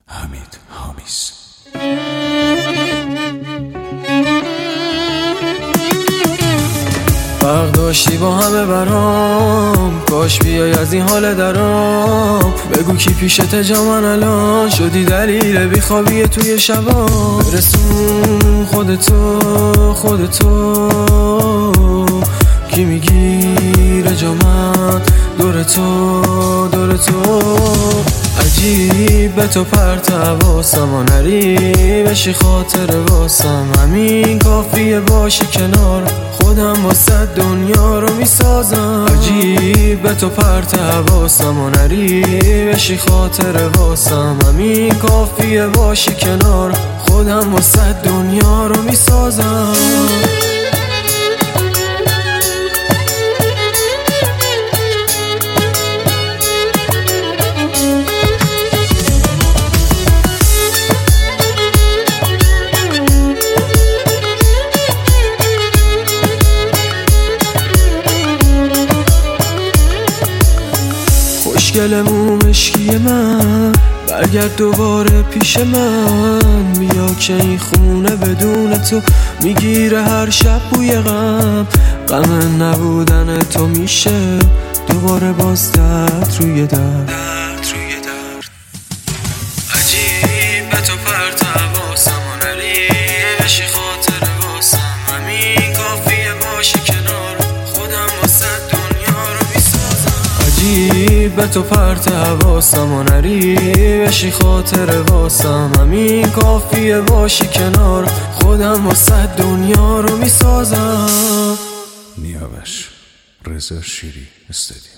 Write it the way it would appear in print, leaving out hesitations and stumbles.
حمید حامیس. فرق داشتی با همه برام، کاش بیای از این حال درام. بگو کی پیشته جا، من الان شدی دلیل بیخوابی توی شبا. برسون خودتو کی میگیره جا، من دور تو عجیبه تو پرت حواسم و نری بشی خاطر واسم. همین کافیه باشی کنار خودم، واسه دنیا رو میسازم. عجیبه تو پرت حواسم و نری بشی خاطر واسم. همین کافیه باشی کنار خودم، واسه دنیا رو میسازم. خوشگلمو مشکی من، برگرد دوباره پیش من. بیا که این خونه بدون تو میگیره هر شب بوی غم. غم نبودن تو میشه دوباره باز درد روی درد. عجیبه تو پرت حواسم و نری بشی خاطر واسم. همین کافیه باشی کنار خودم، واسه دنیا رو میسازم. عجیبه تو پرت حواسم و نری بشی خاطر واسم. همین کافیه باشی کنار خودم، واسه دنیا رو میسازم. نیاوش رضا شیری استودیو.